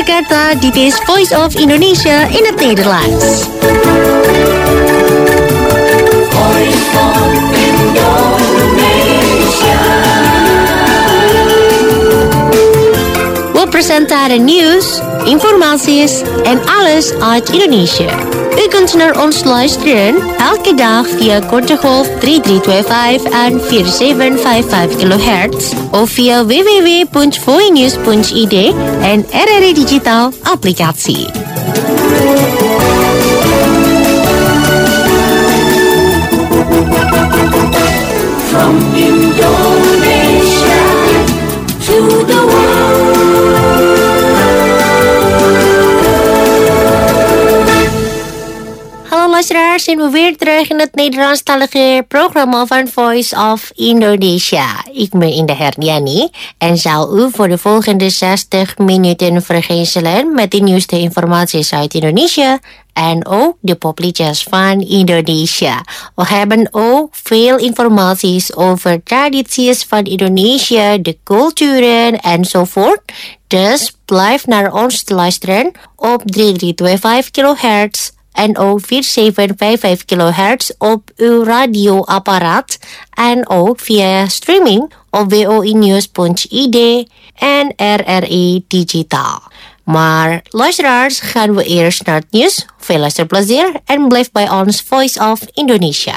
Jakarta, dit is Voice of Indonesia in het Nederlands. Voice of Indonesia. We presenteren nieuws, informaties en alles uit Indonesia. U kunt naar ons luisteren elke dag via korte golf 3325 en 4755 kHz of via www.voinews.id en RRI Digital applicatie. From Indonesia to the world. Luisteraars, zijn we weer terug in het Nederlandstalige programma van Voice of Indonesia. Ik ben Indah Herdiani en zal u voor de volgende 60 minuten vergezellen met de nieuwste informaties uit Indonesië en ook de popliedjes van Indonesia. We hebben ook veel informaties over tradities van Indonesië, de culturen enzovoort. Dus blijf naar ons te luisteren op 3325 kHz. En ook 4755 kHz op uw radioapparaat. En ook via streaming op voinews.id en RRI Digital. Maar luisteraars, gaan we eerst naar het nieuws. Veel luisterplezier en blijf bij ons Voice of Indonesia.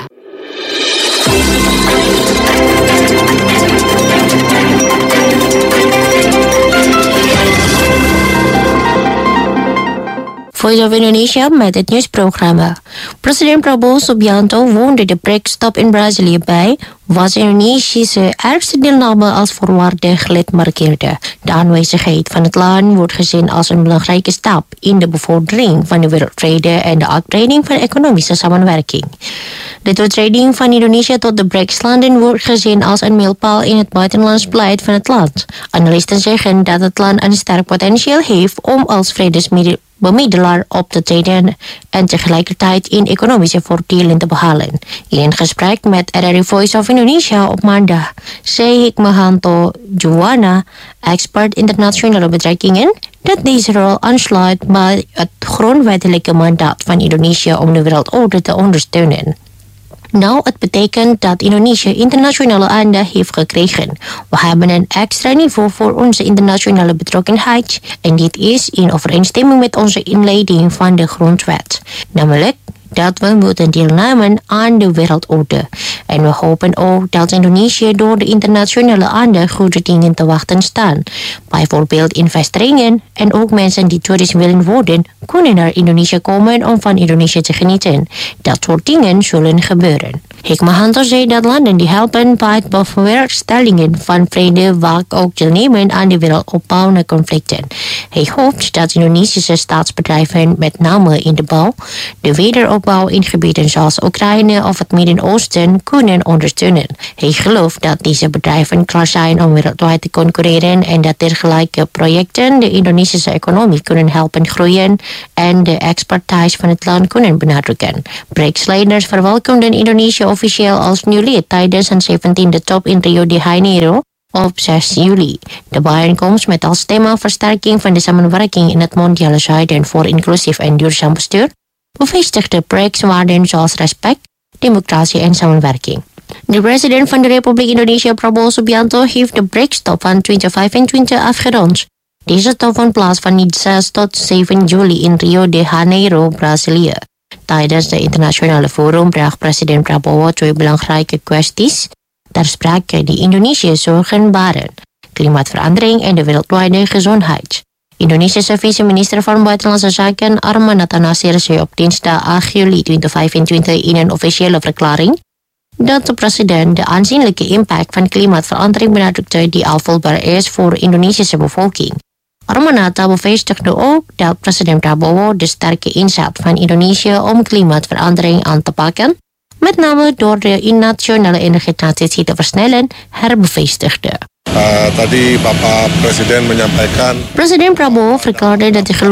Voice of Indonesia met het nieuwsprogramma. President Prabowo Subianto woonde de BRICS-top in Brazilië bij, was Indonesische ergste deelname als voorwaardig lid markeerde. De aanwezigheid van het land wordt gezien als een belangrijke stap in de bevordering van de wereldvrede en de uitbreiding van economische samenwerking. De toetreding van Indonesië tot de BRICS-landen wordt gezien als een mijlpaal in het buitenlands beleid van het land. Analisten zeggen dat het land een sterk potentieel heeft om als vredesbemiddelaar op te treden en tegelijkertijd in economische voordelen te behalen. In een gesprek met RRI Voice of Indonesia op maandag zei Hikmahanto Juwana, expert internationale betrekkingen, dat deze rol aansluit bij het grondwettelijke mandaat van Indonesië om de wereldorde te ondersteunen. Nou, het betekent dat Indonesië internationale aandacht heeft gekregen. We hebben een extra niveau voor onze internationale betrokkenheid en dit is in overeenstemming met onze inleiding van de grondwet. Namelijk dat we moeten deelnemen aan de wereldorde. En we hopen ook dat Indonesië door de internationale aandacht goede dingen te wachten staan. Bijvoorbeeld investeringen en ook mensen die toerist willen worden, kunnen naar Indonesië komen om van Indonesië te genieten. Dat soort dingen zullen gebeuren. Hikmahanto zei dat landen die helpen bij het bewerkstelligen van vrede vaak ook deelnemen aan de wereldopbouwende conflicten. Hij hoopt dat Indonesische staatsbedrijven met name in de bouw, de wederopbouw in gebieden zoals Oekraïne of het Midden-Oosten kunnen ondersteunen. Hij gelooft dat deze bedrijven klaar zijn om wereldwijd te concurreren en dat dergelijke projecten de Indonesische economie kunnen helpen groeien en de expertise van het land kunnen benadrukken. BRICS-leiders verwelkomden Indonesië officieel als nieuw lid tijdens een 17e top in Rio de Janeiro op 6 juli. De bijeenkomst met als thema versterking van de samenwerking in het mondiale zuiden voor inclusief en duurzaam bestuur bevestigde BRICS-waarden zoals respect, democratie en samenwerking. De president van de Republiek Indonesië, Prabowo Subianto, heeft de BRICS-top van 2025 afgerond. Deze top vond plaats van 6 tot 7 juli in Rio de Janeiro, Brazilië. Tijdens de internationale forum bracht president Prabowo twee belangrijke kwesties ter sprake die Indonesië zorgen baren: klimaatverandering en de wereldwijde gezondheid. Indonesische vice-minister van Buitenlandse Zaken Arman Nathanasir zei op dinsdag 8 juli 2025 in een officiële verklaring dat de president de aanzienlijke impact van klimaatverandering benadrukte die al voelbaar is voor de Indonesische bevolking. Armanata bevestigde ook dat president Prabowo de sterke inzet van Indonesië om klimaatverandering aan te pakken, met name door de nationale energietransitie te versnellen, herbevestigde. Tadi Bapak Presiden menyampaikan. President Prabowo verklaarde dat hij gelooft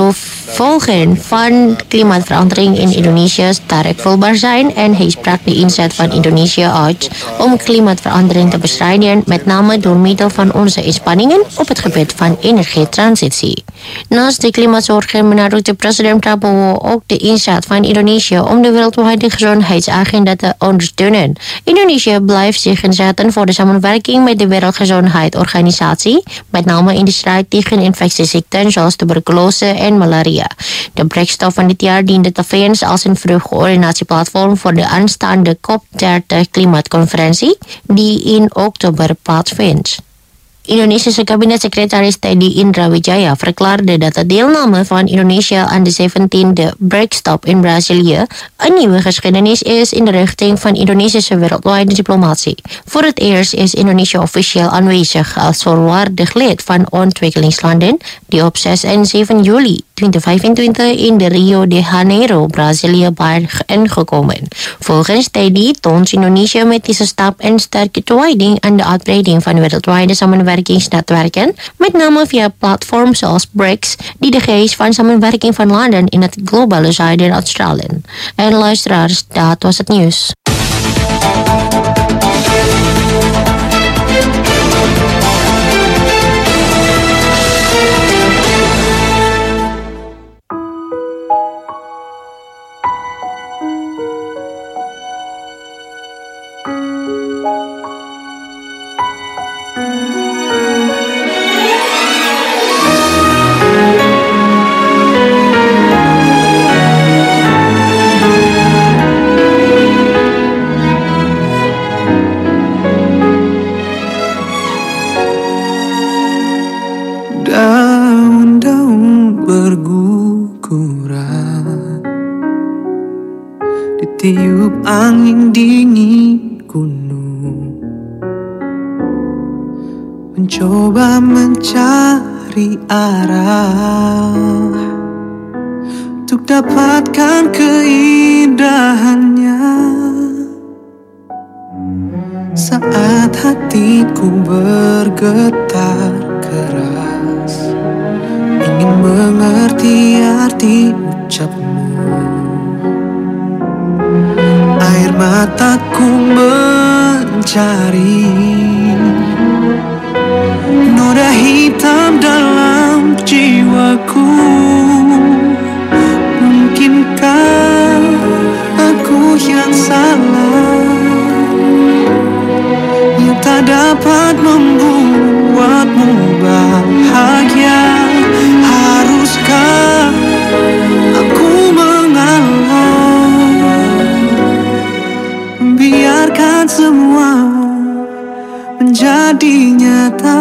volgen van klimaatverandering in Indonesië sterk voelbaar zijn en hij sprak de inzet van Indonesië uit om klimaatverandering te bestrijden, met name door middel van onze inspanningen op het gebied van energietransitie. Naast de klimaatzorgen benadrukte president Prabowo ook de inzet van Indonesië om de wereldwijde gezondheidsagenda te ondersteunen. Indonesië blijft zich inzetten voor de samenwerking met de Wereldgezondheidsorganisatie, met name in de strijd tegen infectieziekten zoals tuberculose en malaria. De BRICS-top van dit jaar diende tevens als een vroegcoördinatieplatform voor de aanstaande COP30 klimaatconferentie, die in oktober plaatsvindt. Indonesische kabinetssecretaris Teddy Indra Wijaya verklaarde dat de deelname van Indonesië aan de 17e BRICS-top in Brazilië een nieuwe geschiedenis is in de richting van Indonesische wereldwijde diplomatie. Voor het eerst is Indonesië officieel aanwezig als volwaardig lid van ontwikkelingslanden die op 6 en 7 juli 2025 in de Rio de Janeiro, Brazilië waren ingekomen. Volgens Teddy toont Indonesië met deze stap een sterke toewijding aan de uitbreiding van wereldwijde samenwerkingsnetwerken, met name via platforms zoals BRICS, die de geest van samenwerking van landen in het globale zuiden uitstralen. En luisteraars, dat was het nieuws. Daun-daun berguguran, ditiup angin dingin gunung, mencoba mencari arah untuk dapatkan keindahannya. Saat hatiku bergetar keras, ingin mengerti arti ucapmu, air mataku mencari noda hitam dalam jiwaku. Mungkinkah aku yang salah, yang tak dapat membuatmu bahagia? Haruskah aku mengalah, membiarkan semua menjadi nyata?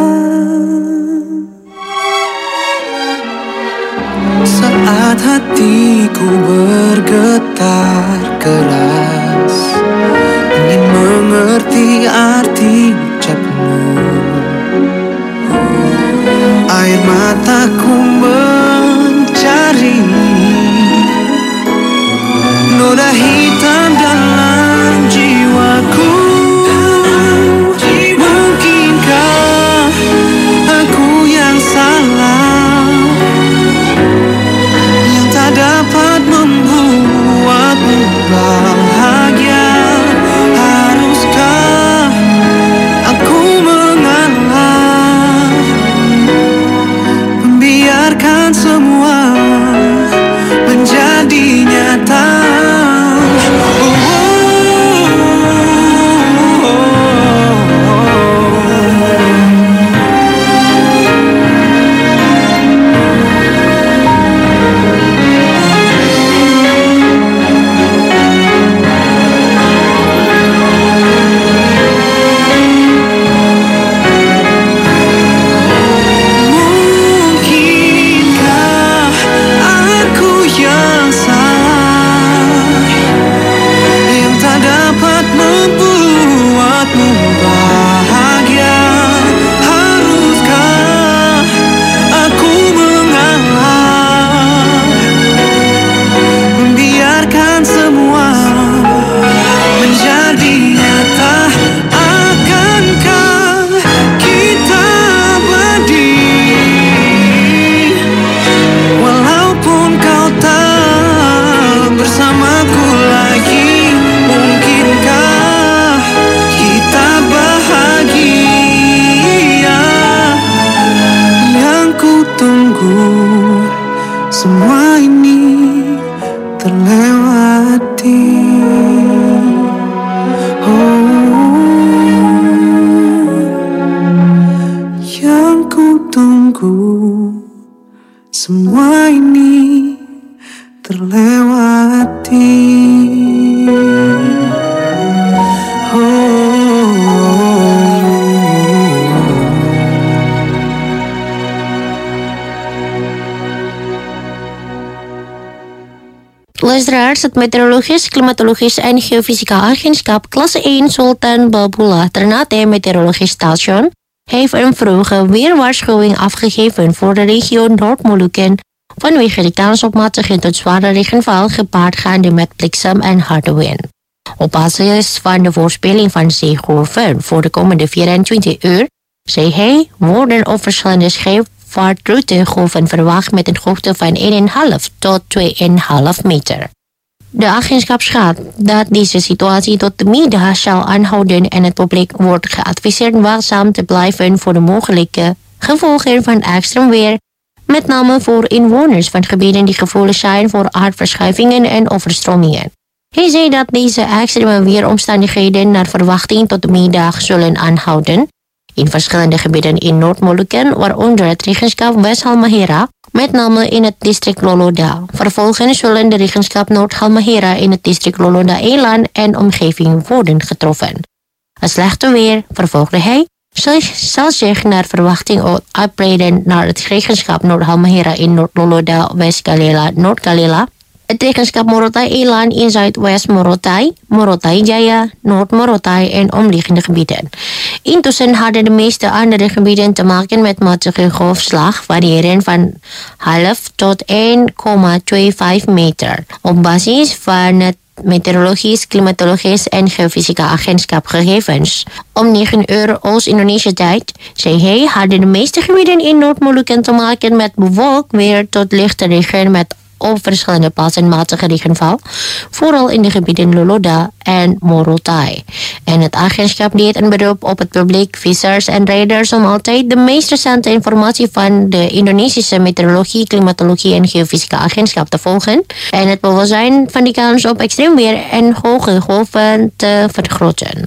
Saat hatiku bergetar keras, ingin mengerti arti ucapmu, air mataku mencari noda hitam dalam jiwaku. Mungkinkah aku yang salah, yang tak dapat membuatmu bahagia? Haruskah aku mengalah, membiarkan tunggu semua ini terlewati. Yang ku tunggu semua ini terlewati. Luisteraars, het Meteorologisch, Klimatologisch en Geofysica Agentschap klasse 1 Sultan Babula Ternate Meteorologisch Station heeft een vroege weerwaarschuwing afgegeven voor de regio Noord-Molukken vanwege de kans op matige tot zware regenval gepaardgaande met bliksem en harde wind. Op basis van de voorspelling van zeegolven voor de komende 24 uur, zei hij, worden op verschillende scheepvaartroutegolven verwacht met een hoogte van 1,5 tot 2,5 meter. De agentschap schat dat deze situatie tot de middag zal aanhouden en het publiek wordt geadviseerd waakzaam te blijven voor de mogelijke gevolgen van extreem weer, met name voor inwoners van gebieden die gevoelig zijn voor aardverschuivingen en overstromingen. Hij zei dat deze extreme weeromstandigheden naar verwachting tot de middag zullen aanhouden in verschillende gebieden in Noord-Molukken, waaronder het regenschap West-Halmahera, met name in het district Loloda. Vervolgens zullen de regenschap Noord-Halmahera in het district Loloda-Eland en omgeving worden getroffen. Het slechte weer, vervolgde hij, zal zich naar verwachting uitbreiden naar het regenschap Noord-Halmahera in Noord-Loloda, West-Galela, Noord-Galela, het regenschap Morotai-Eland in Zuidwest-Morotai, Morotai-Jaya, Noord-Morotai en omliggende gebieden. Intussen hadden de meeste andere gebieden te maken met matige golfslag, variëren van 0,5 tot 1,25 meter. Op basis van het Meteorologisch, Klimatologisch en Geofysica Agentschap gegevens. Om 9 uur Oost-Indonesische tijd, zei hij, hadden de meeste gebieden in Noord-Molukken te maken met bewolkt weer tot lichte regen met op verschillende plaatsen matige regenval, vooral in de gebieden Loloda en Morotai. En het agentschap deed een beroep op het publiek, vissers en rijders om altijd de meest recente informatie van de Indonesische Meteorologie, Klimatologie en Geofysica Agentschap te volgen en het bewustzijn van de kans op extreem weer en hoge golven te vergroten.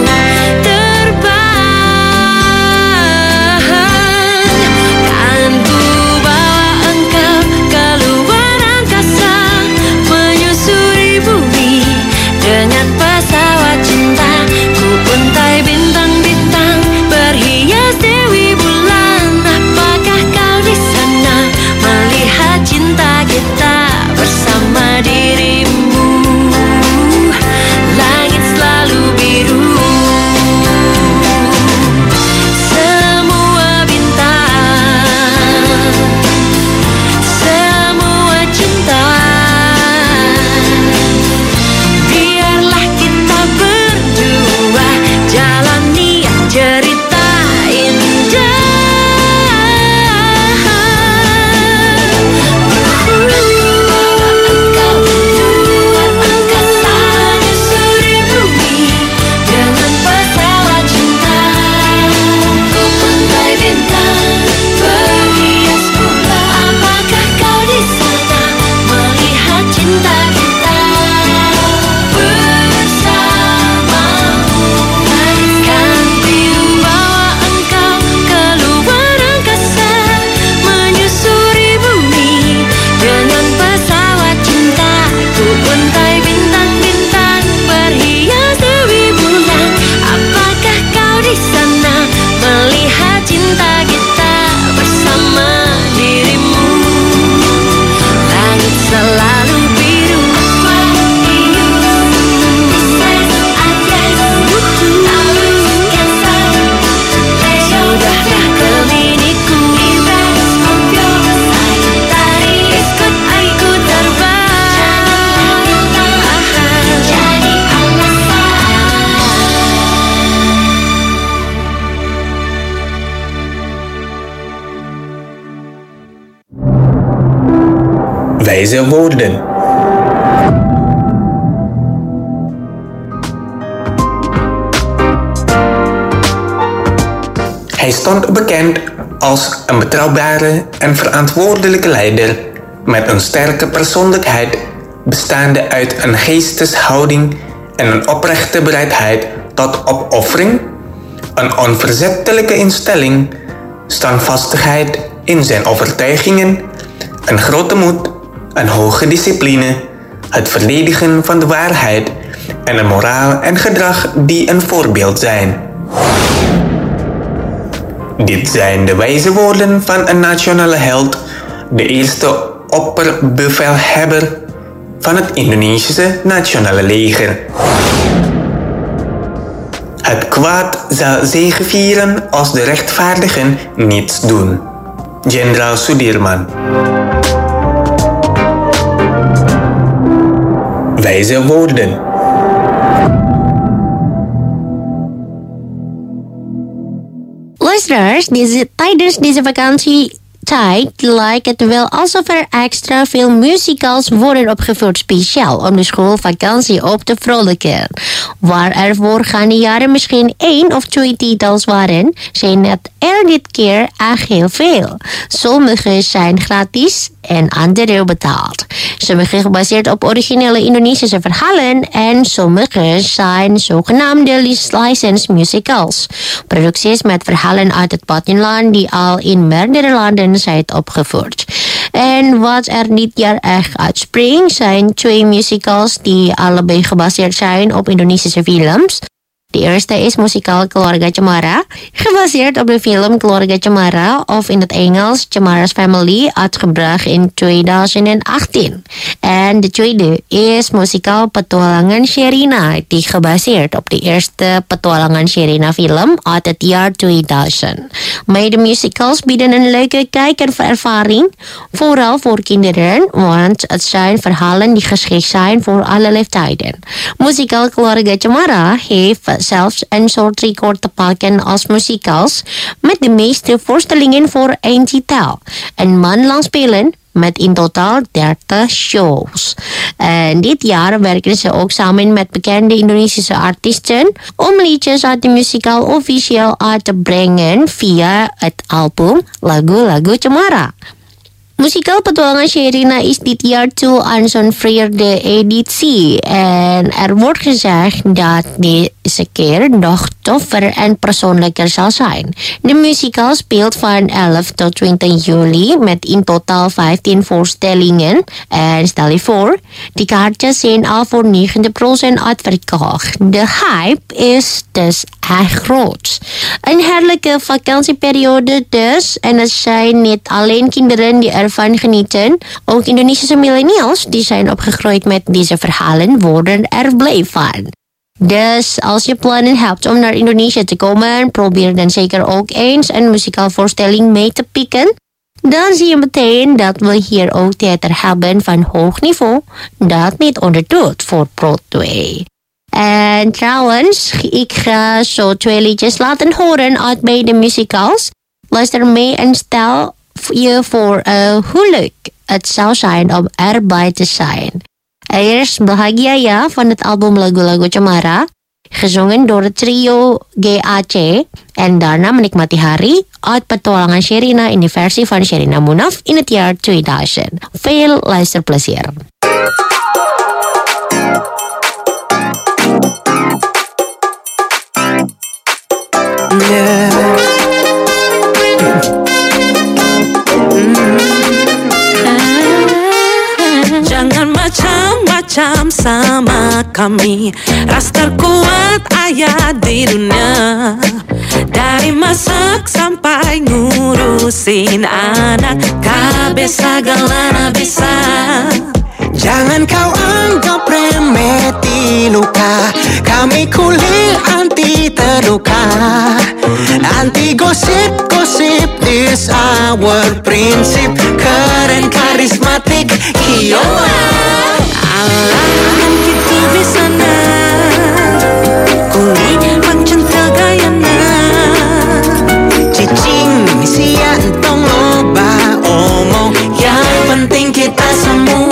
Kan ku wijze woorden. Hij stond bekend als een betrouwbare en verantwoordelijke leider met een sterke persoonlijkheid bestaande uit een geesteshouding en een oprechte bereidheid tot opoffering, een onverzettelijke instelling, standvastigheid in zijn overtuigingen, een grote moed, een hoge discipline, het verdedigen van de waarheid en een moraal en gedrag die een voorbeeld zijn. Dit zijn de wijze woorden van een nationale held, de eerste opperbevelhebber van het Indonesische nationale leger. Het kwaad zal zegevieren als de rechtvaardigen niets doen. Jenderal Sudirman. Wijze woorden. Luisteraars, tijdens deze vakantietijd lijkt het wel alsof er extra veel musicals worden opgevoerd, speciaal om de schoolvakantie op te vrolijken. Waar er voorgaande jaren misschien 1 of 2 titels waren, zijn het er dit keer echt heel veel. Sommige zijn gratis en andere betaald. Sommige gebaseerd op originele Indonesische verhalen en sommige zijn zogenaamde licensed musicals. Producties met verhalen uit het buitenland die al in meerdere landen zijn opgevoerd. En wat er dit jaar echt uitspringt zijn 2 musicals die allebei gebaseerd zijn op Indonesische films. De eerste is muzikaal Keluarga Cemara, gebaseerd op de film Keluarga Cemara, of in het Engels Cemara's Family, uitgebracht in 2018. En de tweede is muzikaal Petualangan Sherina, die gebaseerd op de eerste Petualangan Sherina film uit het jaar 2000. Beide musicals bieden een leuke kijkerervaring, vooral voor kinderen, want het zijn verhalen die geschikt zijn voor alle leeftijden. Muzikaal Keluarga Cemara heeft zelfs een soort record te pakken als musicals met de meeste voorstellingen voor 1 titel. Een maand lang spelen met in totaal 30 shows. En dit jaar werken ze ook samen met bekende Indonesische artiesten om liedjes uit de musical officieel uit te brengen via het album Lagu-Lagu Cemara. Muzikaal Petualangan Sherina is dit jaar toe aan zo'n vierde editie. En er wordt gezegd dat deze keer nog toffer en persoonlijker zal zijn. De musical speelt van 11 tot 20 juli met in totaal 15 voorstellingen. En stel je voor, die kaartjes zijn al voor 90% uitverkocht. De hype is dus echt groot. Een heerlijke vakantieperiode dus. En het zijn niet alleen kinderen die ervan genieten. Ook Indonesische millennials die zijn opgegroeid met deze verhalen worden er blij van. Dus als je plannen hebt om naar Indonesië te komen, probeer dan zeker ook eens een muzikaalvoorstelling mee te pikken. Dan zie je meteen dat we hier ook theater hebben van hoog niveau dat niet onderdoet voor Broadway. En trouwens, ik ga zo 2 liedjes laten horen uit beide musicals. Luister mee en stel je voor hoe leuk het zou zijn om erbij te zijn. Eerst Bahagia Ya van het album Lagu-Lagu Cemara, gezongen door het trio GAC. En daarna Menikmati Hari uit Petualangan Sherina in de versie van Sherina Munaf in het jaar 2000. Veel luisterplezier. Jangan macam-macam sama kami. Ras terkuat ayah di dunia. Dari masak sampai ngurusin anak, KB segala bisa. Jangan kau anggap remeh di luka. Kami kuliah anti terluka. Anti gosip-gosip is our prinsip. Keren karismatik Kiowa. Alam kita bisa na kulit pangcentra gaya na. Cicing sian tong loba omong. Yang penting kita semua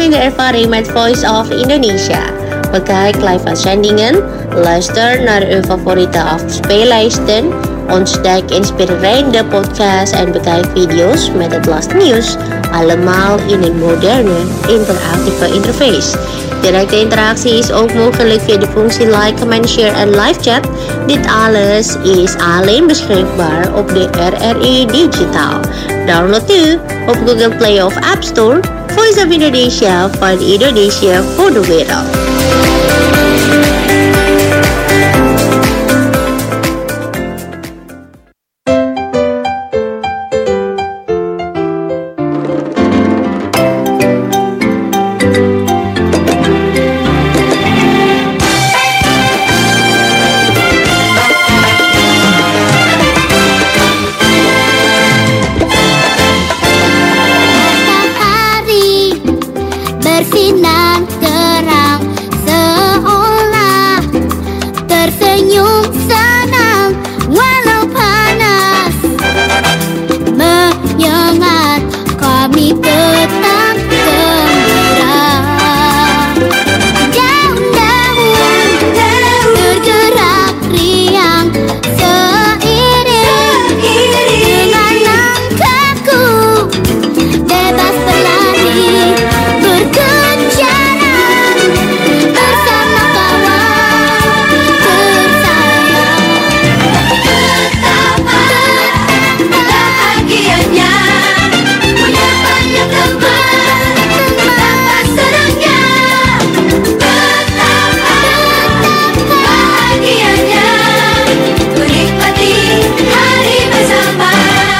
in de ervaring met Voice of Indonesia. Bekijk live uitzendingen, luister naar uw favoriete afspeellijsten, ontdek inspirerende podcasts en bekijk video's met het laatste nieuws. Allemaal in een moderne, interactieve interface. Directe interactie is ook mogelijk via de functie like, comment, share en live chat. Dit alles is alleen beschikbaar op de RRI Digitaal. Download nu op Google Play of App Store. Voice of Indonesia van Indonesia voor de wereld. Bersinar terang seolah tersenyum senang walau panas, menyengat kami tetap gembira. Daun-daun bergerak riang seiring dengan langkahku, bebas berlari berkejaran bersama kawan tersayang. Betapa bahagianya punya banyak teman, betapa senangnya, betapa bahagianya menikmati hari bersama.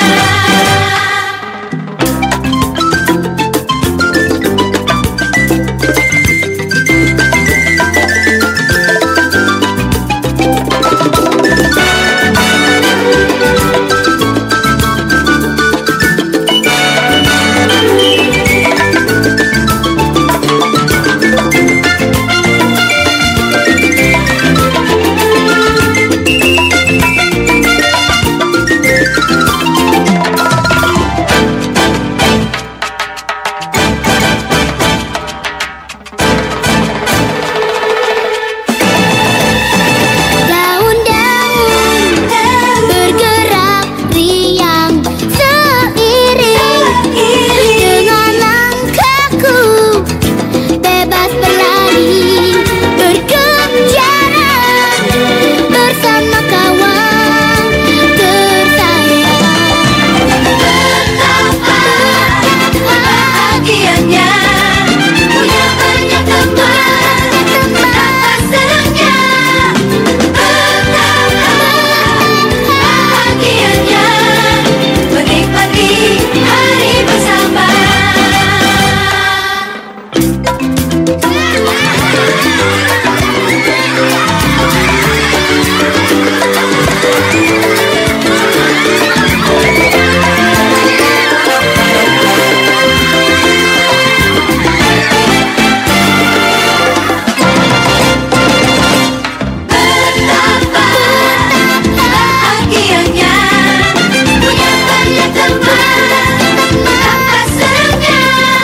Daun-daun bergerak riang seiring dengan langkahku, bebas berlari berkejaran bersama kawan tersayang. Betapa bahagianya punya banyak teman, betapa senangnya, betapa bahagianya menikmati hari bersama. Betapa bahagianya punya banyak teman, betapa senangnya,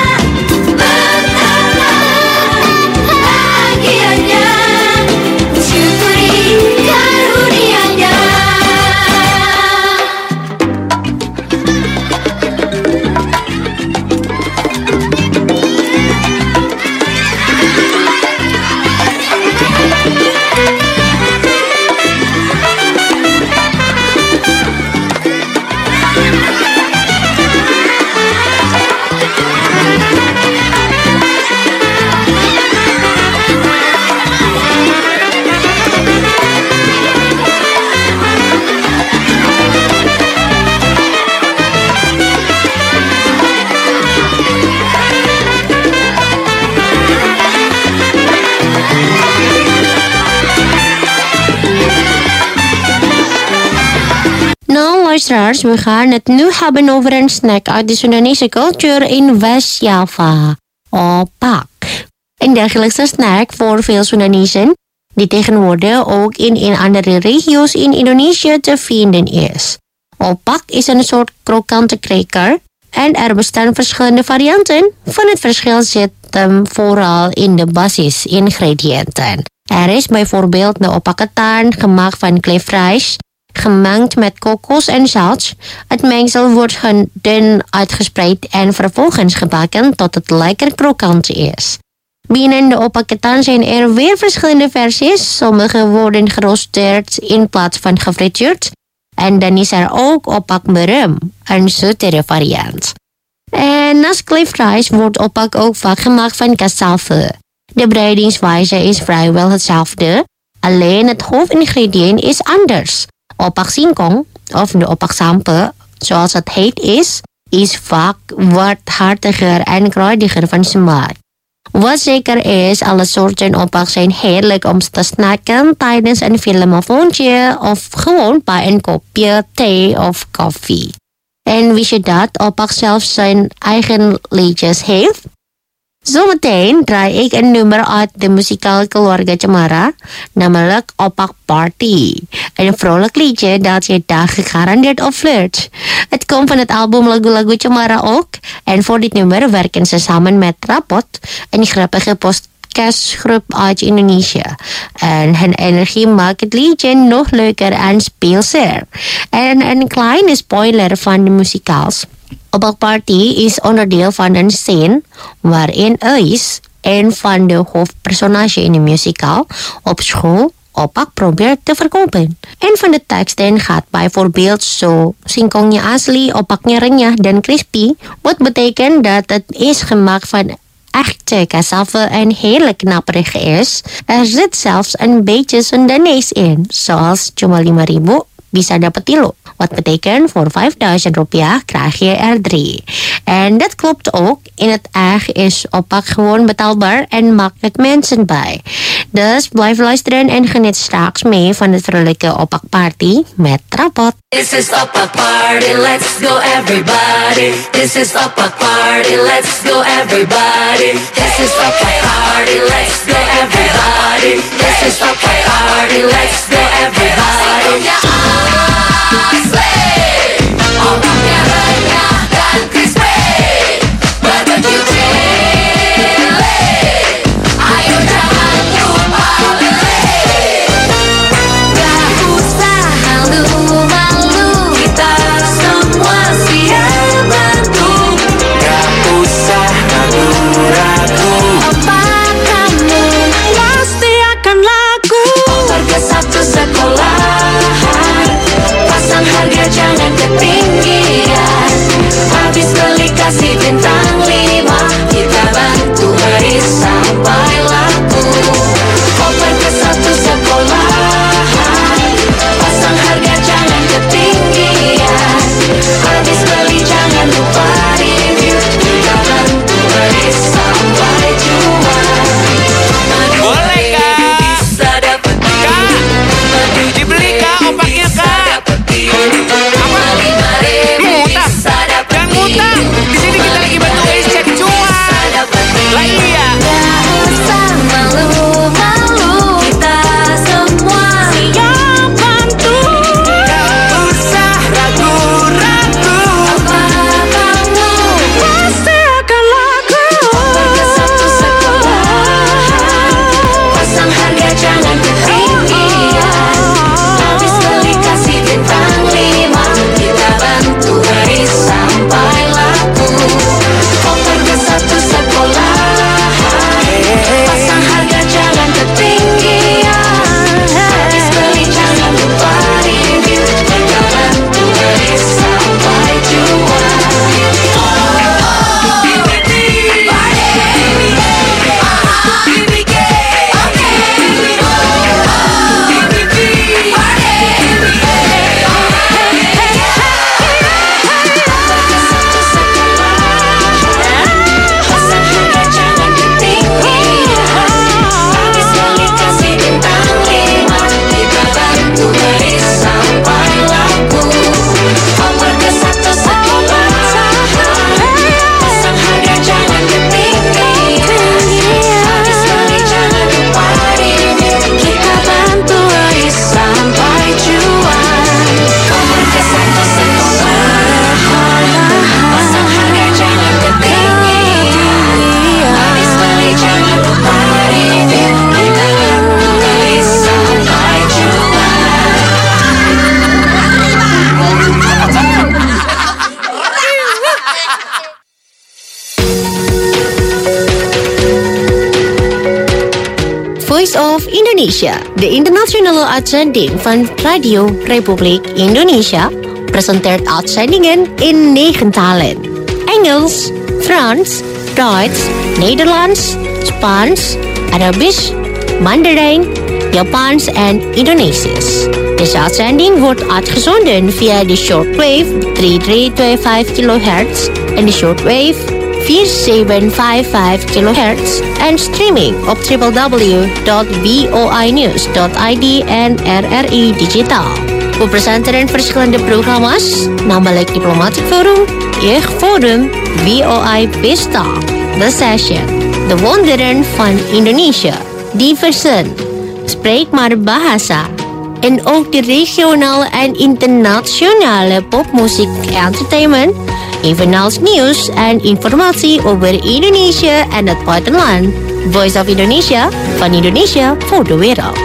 betapa bahagianya syukuri karunia-Nya. Nou luisteraars, we gaan het nu hebben over een snack uit de Soendanese cultuur in West-Java. Opak. Een dagelijkse snack voor veel Soendanezen, die tegenwoordig ook in andere regio's in Indonesië te vinden is. Opak is een soort krokante cracker en er bestaan verschillende varianten. Van het verschil zit hem vooral in de basisingrediënten. Er is bijvoorbeeld de opak ketan gemaakt van kleefrijs, gemengd met kokos en zout. Het mengsel wordt dun uitgespreid en vervolgens gebakken tot het lekker krokant is. Binnen de opak ketan zijn er weer verschillende versies. Sommige worden geroosterd in plaats van gefrituurd. En dan is er ook opak merem, een zoetere variant. En naast kleefrijs wordt opak ook vaak gemaakt van cassave. De bereidingswijze is vrijwel hetzelfde, alleen het hoofdingrediënt is anders. Opak singkong, of de opak sampe, zoals het heet is vaak wat hartiger en kruidiger van smaak. Wat zeker is, alle soorten opak zijn heerlijk om te snacken tijdens een filmavondje of gewoon bij een kopje thee of koffie. En wist je dat opak zelf zijn eigen liedjes heeft? Zometeen draai ik een nummer uit de muzikale keluarga Cemara, namelijk Opak Party. Een vrolijk liedje dat je dag gegarandeerd opflirt. Het komt van het album Lagu-Lagu Cemara ook. En voor dit nummer werken ze samen met Rapot, een grappige podcastgroep uit Indonesia. En hun energie maakt het liedje nog leuker en speelser. En een kleine spoiler van de muzikaals. Opak Party is onderdeel van een scène waarin Eus, een van de hoofdpersonages in de musical, op school opak probeert te verkopen. Een van de teksten gaat bijvoorbeeld zo: singkongnya asli, opaknya renyah dan crispy, wat betekent dat het is gemaakt van echte cassave en heerlijk knapperig is. Er zit zelfs een beetje Sundanees in, zoals cuma 5.000 bisa dapat tilo. Wat betekent voor 5.000 rupiah krijg je er 3. En dat klopt ook. In het echt is opak gewoon betaalbaar en maakt het mensen bij. Dus blijf luisteren en geniet straks mee van de vrolijke opak party met Rapot. This is Opak Party, let's go everybody. This is Opak Party, let's go everybody. This is Opak Party, let's go everybody. This is Opak Party, let's go everybody. Opaknya renyah dan crispy, barbecue chili. Ayo jangan lupa beli. Gak usah malu-malu, kita semua siap bantu. Gak usah ragu-ragu. Opak kamu pasti akan laku. Harga 1 Indonesia, de internationale uitzending van Radio Republiek Indonesia, presenteert uitzendingen in 9 talen. Engels, Frans, Duits, Nederlands, Spaans, Arabisch, Mandarijn, Japans en Indonesisch. Deze uitzending wordt uitgezonden via de shortwave 3325 kHz en de shortwave 4755 kHz en streaming op www.voinews.id en RRI Digitaal. We presenteren verschillende programma's, namelijk Diplomatic Forum, Jeugdforum, VOI Pesta, The Session, De Wonderen van Indonesië, Diversen, Spreek maar Bahasa, en ook de regionale en internationale popmuziek entertainment, evenals nieuws en informatie over Indonesië en het buitenland. Voice of Indonesia, van Indonesia voor de wereld.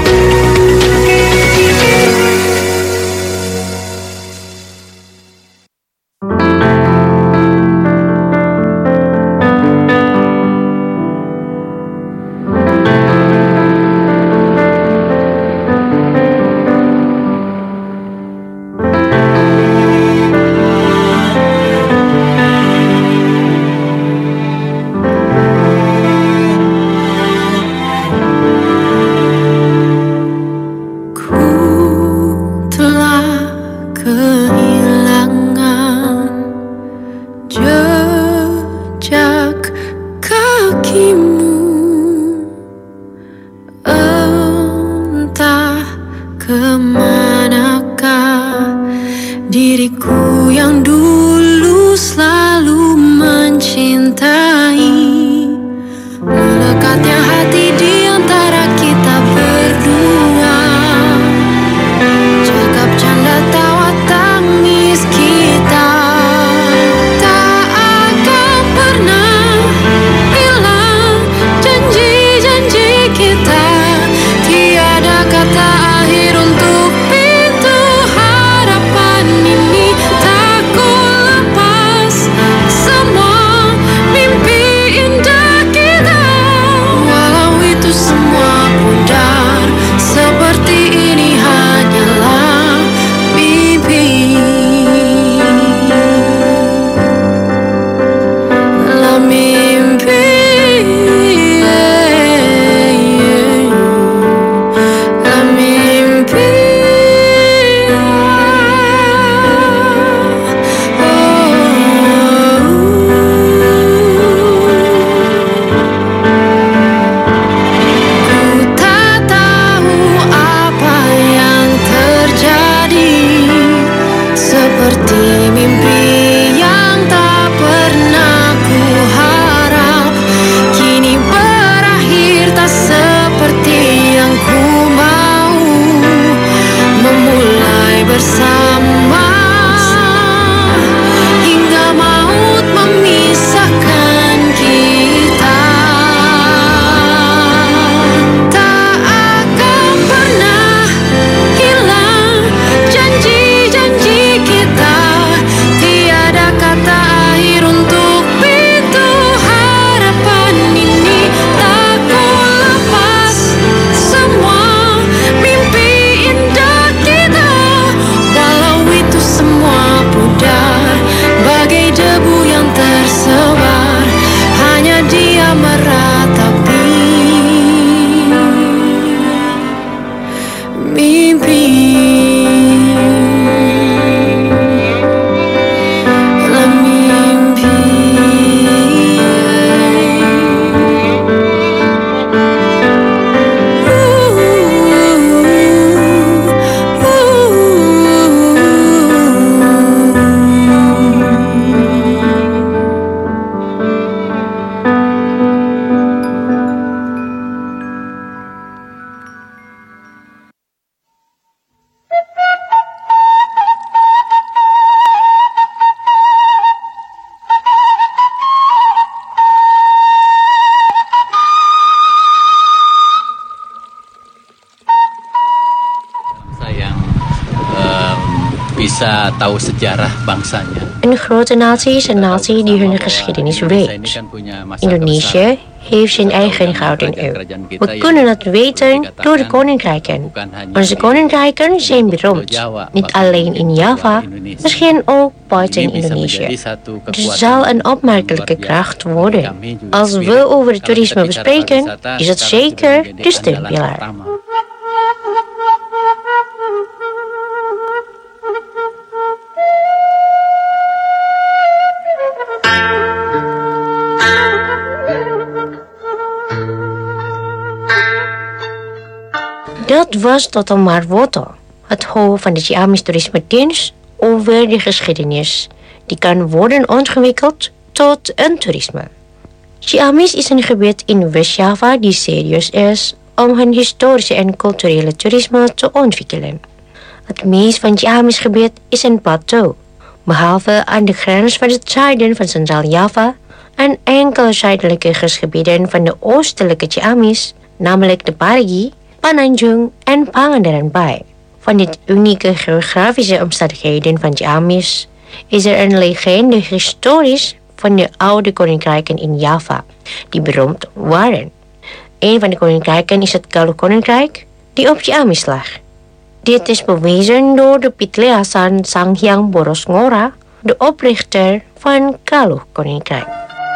bisa tahu sejarah bangsanya. Een grote natie is een natie die hun geschiedenis weet. Indonesië heeft zijn eigen gouden eeuw. We kunnen het weten door de koninkrijken. Onze koninkrijken zijn beroemd, niet alleen in Java, misschien ook buiten Indonesië. Het zal een opmerkelijke kracht worden. Als we over toerisme bespreken, is het zeker de steunpilaar. Dat was Toto Marwoto, het hoofd van de Ciamis Toerisme Dienst over de geschiedenis. Die kan worden ontwikkeld tot een toerisme. Ciamis is een gebied in West-Java die serieus is om hun historische en culturele toerisme te ontwikkelen. Het meest van Ciamis gebied is een plateau, behalve aan de grens van het zuiden van Centraal-Java en enkele zuidelijke gebieden van de oostelijke Ciamis, namelijk de Parigi, Pananjung en Pangandaran Bay. Van dit unieke geografische omstandigheden van Ciamis is er een legende historisch van de oude koninkrijken in Java, die beroemd waren. Een van de koninkrijken is het Galuh-koninkrijk, die op Ciamis lag. Dit is bewezen door de Pitleasan Sanghyang Borosngora, de oprichter van Galuh-koninkrijk.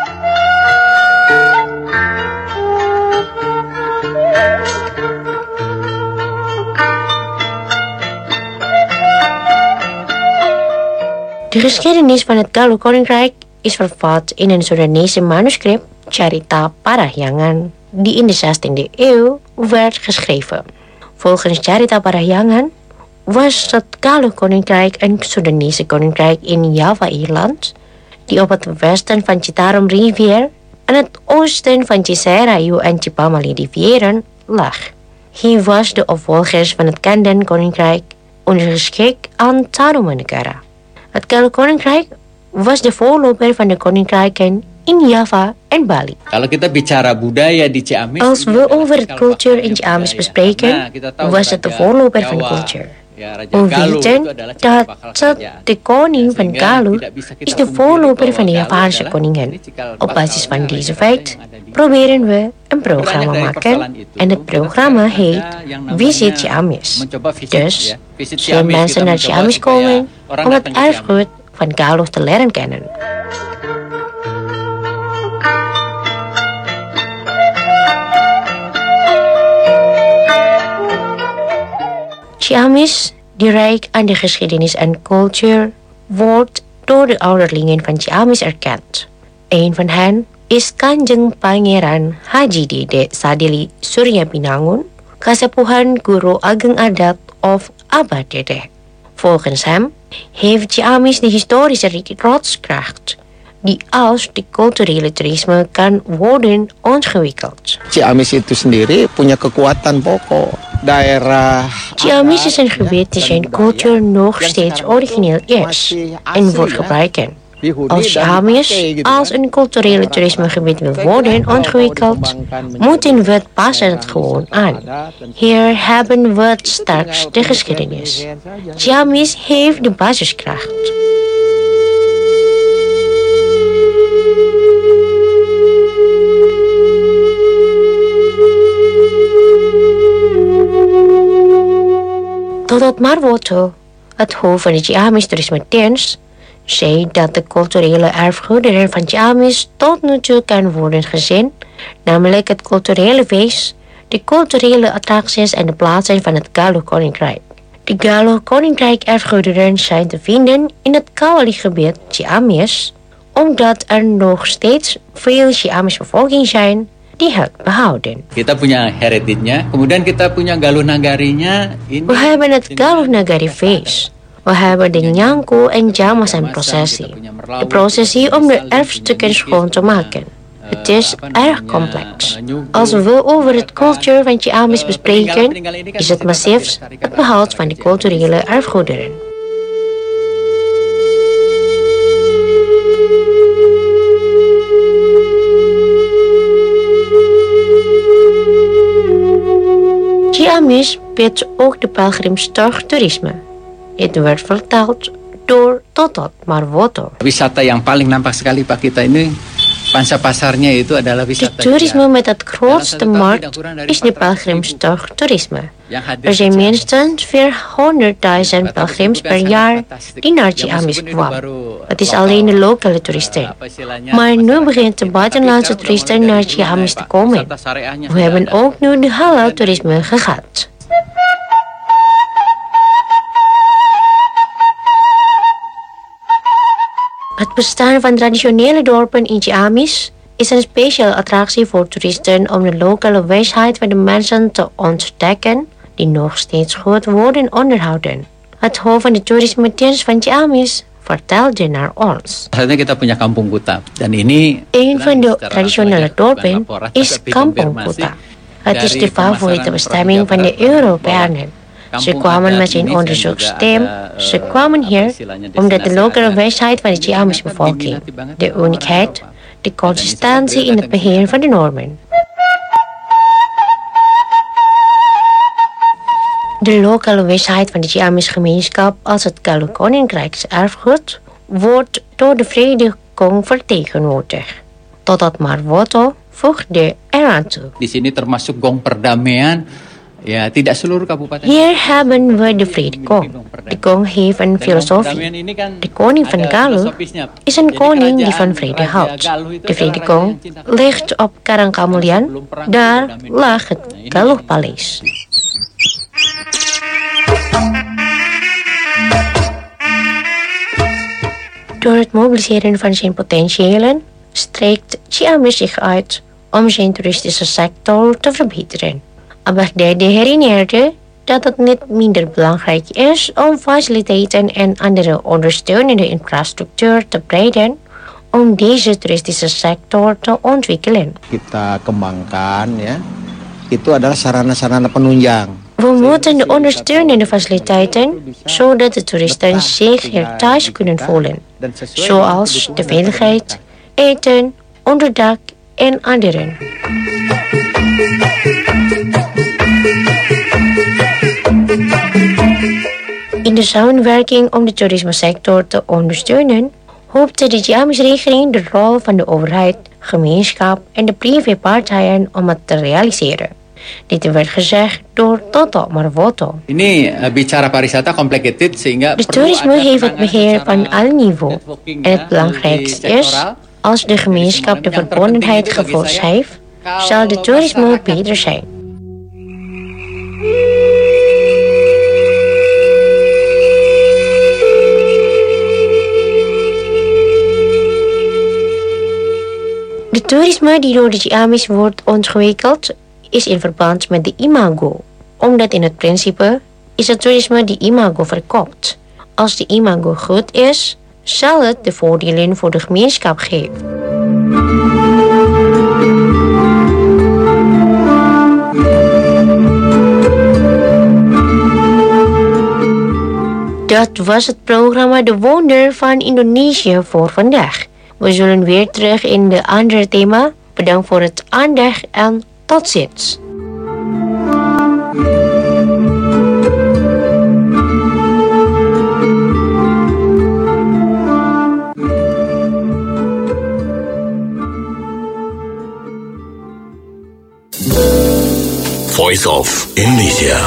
De geschiedenis van het Galuh-koninkrijk is vervat in een Soedanese manuscript, Carita Parahyangan, die in de 16e eeuw werd geschreven. Volgens Carita Parahyangan was het Galuh-koninkrijk een Soedanese koninkrijk in Java-eiland, die op het westen van Citarum-rivier en het oosten van Ciserayu en Cipamali-rivieren lag. Hij was de opvolger van het Kandan-koninkrijk, ondergeschikt aan Tarumanegara. Het Galuh-koninkrijk was de voorloper van de koninkrijken in Java en Bali. Kalau kita bicara budaya di Ciamis, Als we over het cultuur in Ciamis bespreken, was het de voorloper van cultuur. We weten dat de koning van Galuh is de voorloper van de Javaanse koningin. Op basis van deze feit proberen we een programma maken en het programma heet Visit Ciamis. Dus veel mensen naar Ciamis komen om het erfgoed van Galuh te leren kennen. Ciamis, die rijk aan de geschiedenis en cultuur, wordt door de ouderlingen van Ciamis erkend. Een van hen is Kanjeng Pangeran Haji Dede Sadili Suryabinangun, Kasepuhan Guru Ageng Adat of Abah Dede. Volgens hem heeft Ciamis de historische rotskracht die als de culturele toerisme kan worden ontwikkeld. Ciamis itu sendiri punya kekuatan pokok. Ciamis is een gebied die zijn cultuur nog steeds origineel is en wordt gebruikt. Als Ciamis als een culturele toerismegebied wil worden ontwikkeld, moeten we het passend gewoon aan. Hier hebben we het straks de geschiedenis. Ciamis heeft de basiskracht. Toto Marwoto, het hoofd van de Ciamis Toerisme Dienst, zei dat de culturele erfgoederen van Ciamis tot nu toe kan worden gezien, namelijk het culturele feest, de culturele attracties en de plaatsen van het Galuh-koninkrijk. De Galuh-koninkrijk erfgoederen zijn te vinden in het Kawali-gebied Ciamis, omdat er nog steeds veel Ciamis bevolking zijn die het behouden. Kita punya heritage-nya, kemudian kita punya Galuh Nagarinya. We hebben het Galuh Nagari feest. We hebben de Nyangku en Jamasan processie. De processie om de erfstukken schoon te maken. Het is erg complex. Als we over het cultuur van Ciamis bespreken, is het massief het behoud van de culturele erfgoederen. Ciamis biedt ook de pelgrimstocht toerisme. Dit werd vertaald door Toto Marwoto. Wisata yang paling nampak sekali Pak kita ini pangsa pasarnya itu adalah De wisata toerisme ziarah. met het grootste Dalam satu tahun markt tidak kurang dari is de 400.000 pelgrimstochttoerisme. yang hadir Er ke zijn Ciamis. minstens 400.000 pelgrims per jaar die naar Ciamis kwamen. Het is alleen de lokale toeristen. Maar nu begint de buitenlandse toeristen naar Ciamis te komen. We hebben ook nu de halal toerisme gehad. Het bestaan van traditionele dorpen in Ciamis is een speciale attractie voor toeristen om de lokale wijsheid van de mensen te ontdekken die nog steeds goed worden onderhouden. Het hoofd van de toerisme-dienst van Ciamis vertelde naar ons. Saatnya kita punya Kampung Kuta dan ini Een van de secara traditionele langsung dorpen laporan is tapi Kampung konfirmasi Kuta. Het is dari de favoriete pemasaran bestemming van de perwakilan Europeanen. Ze Kampung kwamen adat met hun ini dan onderzoeksteam. juga ada, Ze kwamen apa hier istilahnya, omdat de destinasi lokale adat. wijsheid van de Ciamis Kenapa bevolking, diminati banget de sama orang uniekheid, Eropa? de consistentie in het beheer van de normen. De lokale wijsheid van de Ciamis gemeenschap als het Galo Koninkrijks erfgoed wordt door de Vredekong vertegenwoordigd. Totdat Marwoto voegde eraan toe. Di sini termasuk gong perdamaian. Ya, tidak seluruh kabupaten. Hier hebben we de Vredekong. De Kong heeft een Dan filosofie. perdamaian ini kan De koning van ada Galuh filosofisnya. is een Jadi koning die kerajaan van vrede Raja houdt. Galuh itu De adalah Vredekong raja yang cinta ligt op Karangkamulian. Daar lag het Galuh-paleis. Door het mobiliseren van zijn potentiëlen strekt Ciamis zich uit om zijn toeristische sector te verbeteren. Abagdede herinnerde dat het niet minder belangrijk is om faciliteiten en andere ondersteunende infrastructuur te breiden om deze toeristische sector te ontwikkelen. Kita kembangkan ya, itu adalah sarana-sarana penunjang. We moeten de ondersteunende faciliteiten zodat de toeristen zich hier thuis kunnen voelen, zoals de veiligheid, eten, onderdak en anderen. In de samenwerking om de toerismesector te ondersteunen, hoopte de Ciamis-regering de rol van de overheid, gemeenschap en de privépartijen om het te realiseren. Dit werd gezegd door Toto Marwoto. Ini bicara pariwisata complicated sehingga De perlu toerisme ada heeft het penanganan beheer secara van alle niveau. networking, En ya, het belangrijkste is, multisectoral. als de gemeenschap de verbondenheid gevoeld heeft, zal de toerisme beter zijn. De toerisme die door de Ciamis wordt ontwikkeld is in verband met de imago, omdat in het principe is het toerisme die imago verkoopt. Als de imago goed is, zal het de voordelen voor de gemeenschap geven. Dat was het programma De Wonder van Indonesië voor vandaag. We zullen weer terug in de andere thema. Bedankt voor het aandacht en tot ziens. Voice of Indonesia.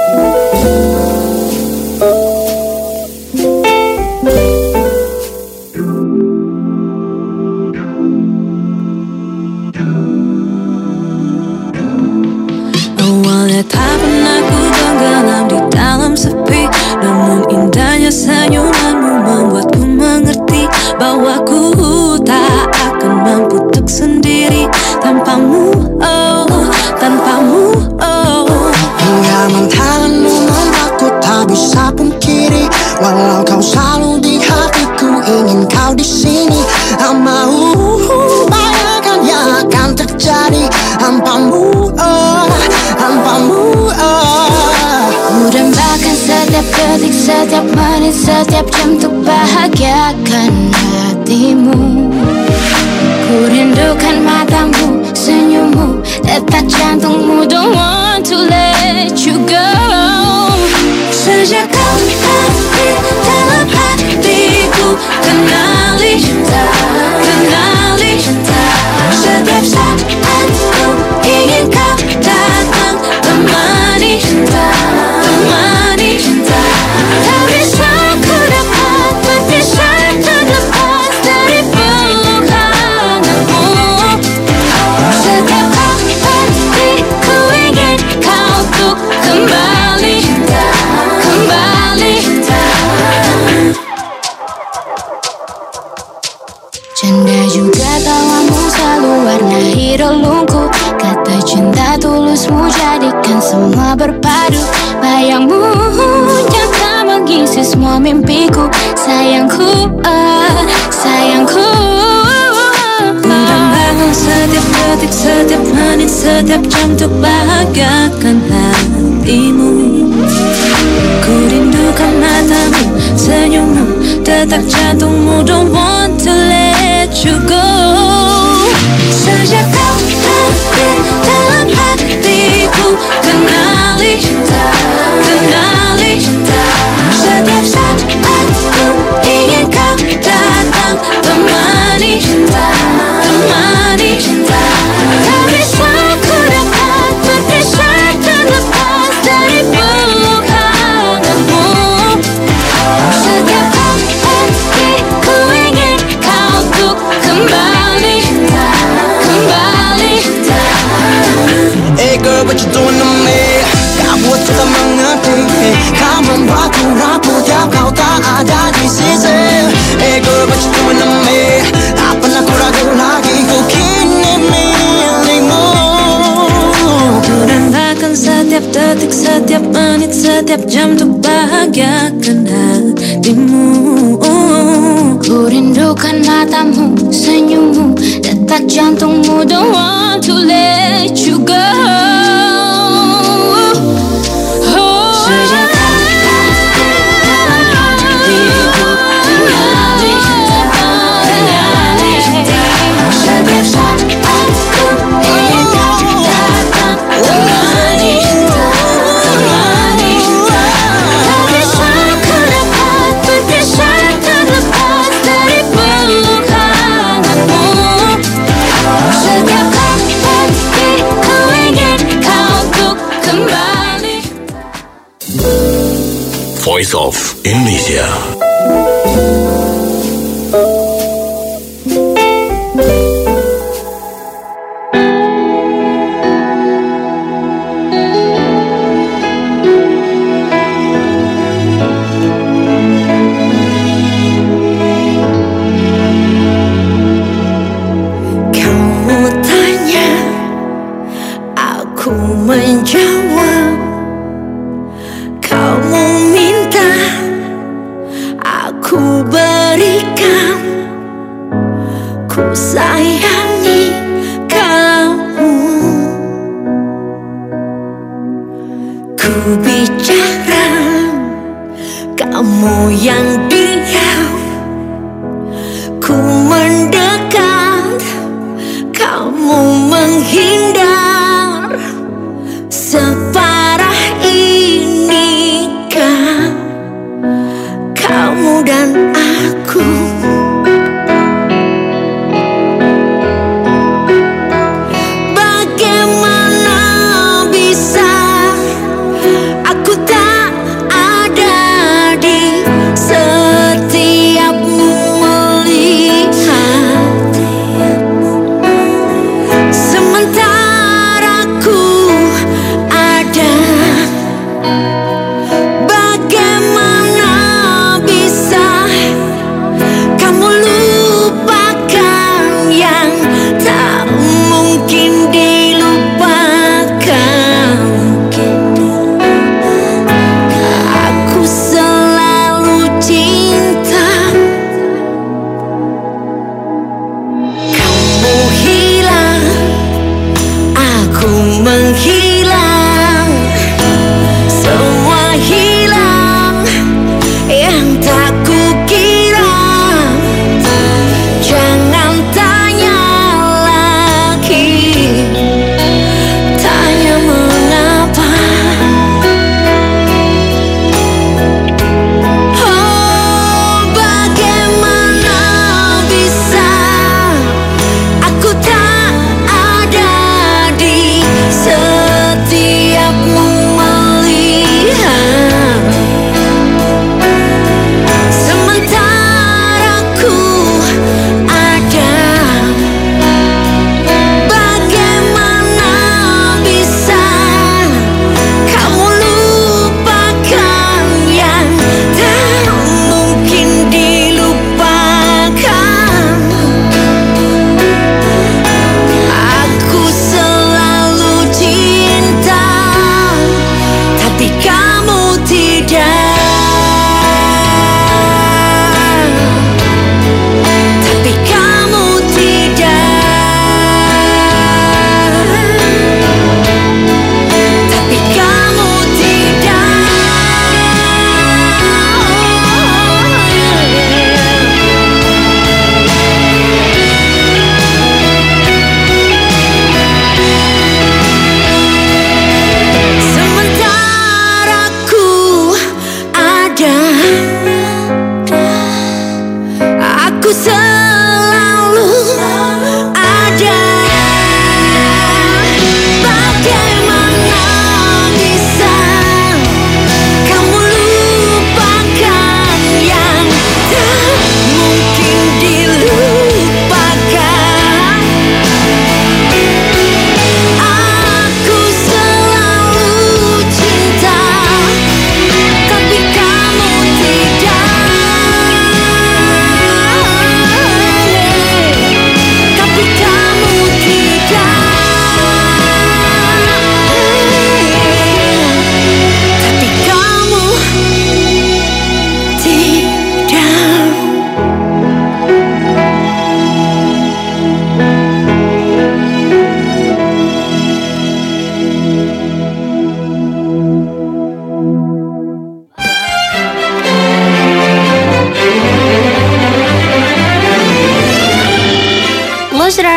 Awalnya tak pernah ku tenggelam di dalam sepi, namun indahnya senyumanmu membuatku mengerti bahwa ku tak akan mampu untuk sendiri tanpamu, oh, tanpamu, oh. Genggaman tanganmu membuatku tak bisa pungkiri, walau kau selalu di hatiku, ingin kau di sini. Tak mau bayangkan yang akan terjadi tanpamu, oh, tanpamu, oh. Ku dambakan setiap detik, setiap menit, setiap jam untuk bahagiakan hatimu. Ku rindukan matamu, senyummu, detak jantungmu. Don't want to let you go. Sejak kau hadir dalam hatiku, kenali cinta, kenali cinta. di relungku. Kata cinta tulusmu jadikan semua berpadu. Bayangmu nyata mengisi semua mimpiku. Sayangku, sayangku. Dambakan setiap detik, setiap menit, setiap jam untuk bahagiakan hatimu. Ku rindukan matamu, senyummu, detak jantungmu. Don't want to let you go. Sejak kau hadir dalam hatiku, kenali, kenali. Setiap saat aku ingin kau datang, temani, temani. Tak bisa ku dapat berpisah terlepas dari peluk hangatmu. Setiap hati ku ingin kau untuk kembali, kembali. Hey girl, what you doing to me? Kau buat kita mengerti. Kau membuatku rapuh tiap kau tak ada di sisi. Hey girl, what you doing to me? Tak pernah ku ragu lagi, ku kini milikmu. Ku dambakan setiap detik, setiap menit, setiap jam untuk bahagiakan hatimu. Ku rindukan matamu, senyummu, detak jantungmu. Don't want to let you go. Sejak setiap saat aku ingin kau datang, temani, temani. Tak bisa ku dapat berpisah terlepas dari peluk hangatmu. Setiap hati ku ingin kau untuk kembali. Voice of Indonesia. Kamu tanya, aku menjawab. Kamu minta, aku berikan. Ku sayangi kamu. Ku bicara, kamu yang diam. Ku mendekat, kamu menghindar. Separah inikah kamu dan aku? Bagaimana bisa aku tak ada di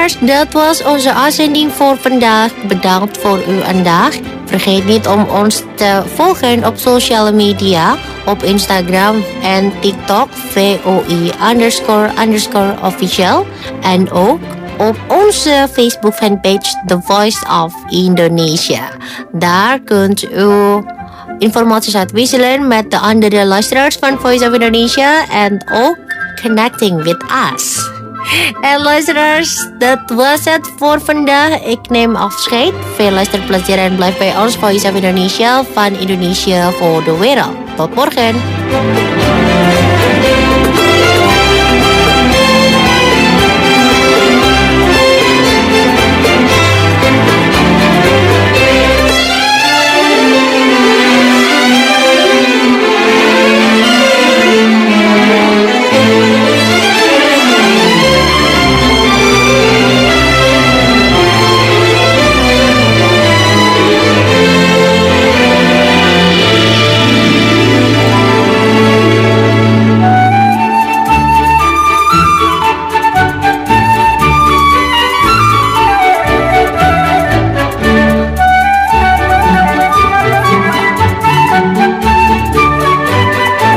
luisteraars, dat was onze uitzending voor vandaag. Bedankt voor uw aandacht. Vergeet niet om ons te volgen op sociale media, op Instagram en TikTok, VOI__official. En ook op onze Facebook fanpage The Voice of Indonesia. Daar kunt u informaties uitwisselen met de andere luisteraars van Voice of Indonesia en ook connecting with us. En luisteraars, dat was het voor vandaag. Ik neem afscheid. Veel luisterplezier en blijf bij ons Voice of Indonesia, van Indonesia voor de wereld. Tot morgen.